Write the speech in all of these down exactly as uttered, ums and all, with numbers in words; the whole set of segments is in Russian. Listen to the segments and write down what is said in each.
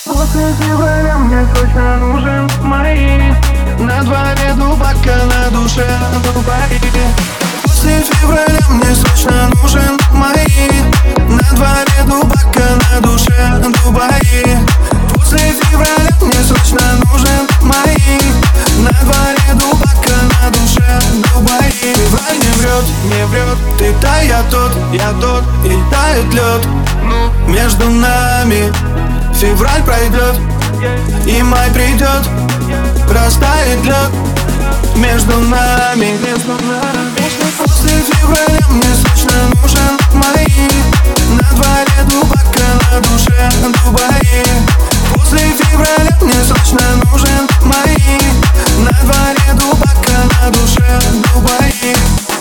После февраля мне точно нужен мои. На дворе дубака, на душе Дубаи. После февраля мне срочно нужен мои. На дворе дубака, на душе Дубаи. После февраля мне срочно нужен мои. На дворе дубака, на душе Дубаи. Февраль не врет, не врет. Ты та, я тот, я тот. И тает лед между нами. Февраль пройдет, и май придет. Растает лед между нами. После февраля мне срочно нужен мои. На дворе дубака, на душе Дубаи. После февраля мне срочно нужен мои. На дворе дубака, на душе Дубаи.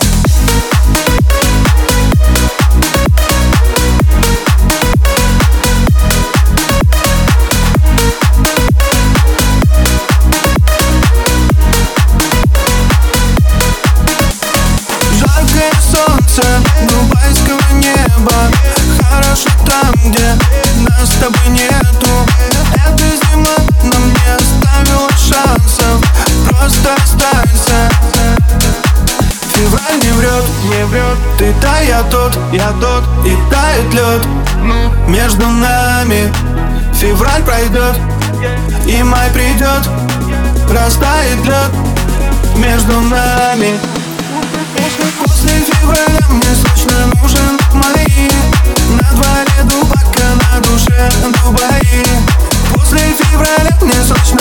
Солнце дубайского неба. Хорошо там, где нас с тобой нету. Эта зима нам не оставила шансов. Просто останься. Февраль не врет, не врет. Ты та, я тот, я тот. И тает лед между нами. Февраль пройдет, и май придет. Растает лед между нами. После февраля мне срочно нужен мои. На дворе дубака, на душе Дубаи. После февраля мне срочно